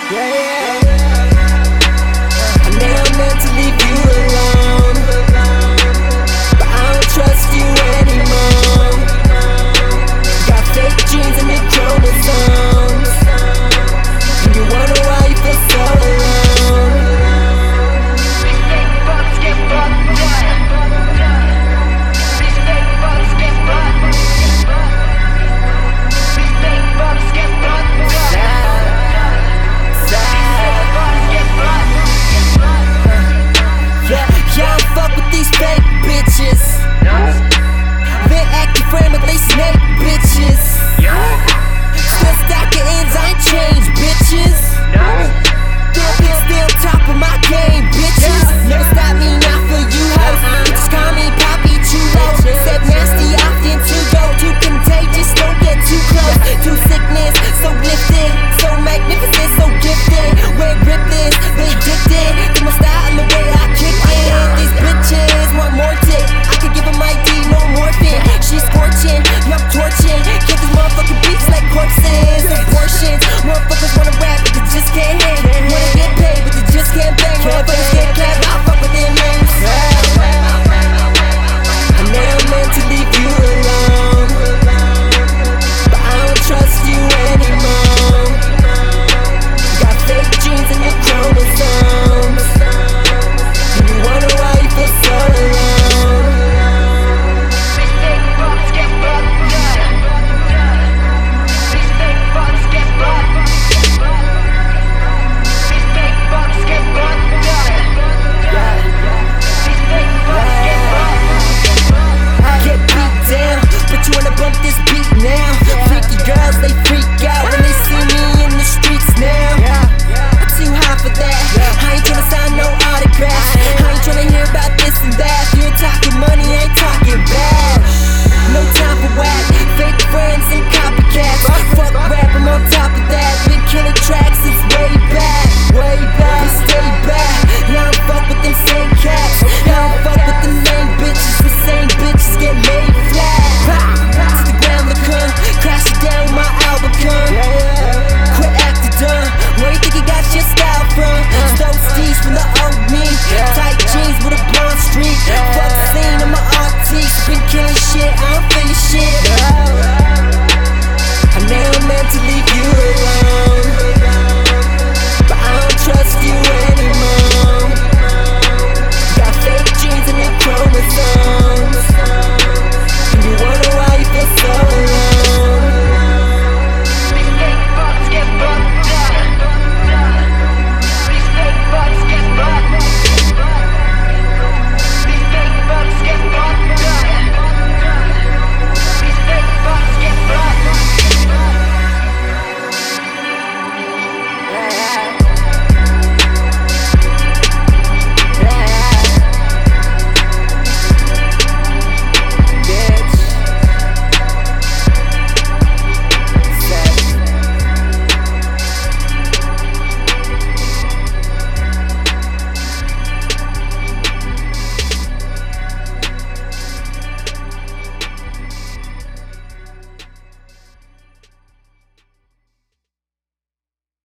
I know I'm meant to leave you alone, but I don't trust you anymore. Got fake genes in your chromosomes, and you wonder why you feel so alone. These fake bucks get fucked up. These fake bucks get fucked up. These fake bucks get fucked up. Yeah, I don't fuck with these fake bitches. Been acting friend, but they snake bitches. Still stacking ends, I ain't changed, bitches. Still top of my game, bitches. Never stop me, not for you, hoes. Bitches call me Poppy Chulo. Said nasty often to go. Too contagious, don't get too close. Too sickness, so lifted, so magnificent, so gifted. Wear gripless, they addicted to my style and the way I kick it. These bitches want more dick. I could give them ID, no morphine. She's scorching, yeah, I'm torching. Kill these motherfucking beats like corpses. Abortions, motherfuckers wanna rap, but they just can't hang. Wanna get paid, but they just can't bang. Motherfuckers get clapped, I'll fuck with them, man. I know I'm meant to leave you alone, but I don't trust you anymore. Got fake genes in your chromosomes, and you wonder why you feel so alone. These fake bucks get fucked up. These fake bucks get fucked up. These fake bucks get fucked up. These fake bucks get fucked up. Get beat down, but you wanna bump this beat now. Freaky girls, they freak out when they see me in the streets now. I'm too high for that. I ain't tryna sign no autographs. I ain't tryna hear about this and that. If you're talking money, I ain't talking bad. No time for whack, fake friends and copycats. Fuck rap, I'm on top of that. Been killing tracks since way back. But stay back. Yeah, I don't fuck with them same cats. Yeah, I don't fuck with them lame bitches. The same bitches get laid flat. To the ground, look come, crash it down with my album come. Quit acting dumb. Where you think you got your style from? Stone Steez from the old me. Tight jeans with a blonde streak. Fuck the scene, I'm an artiste. Been killing shit.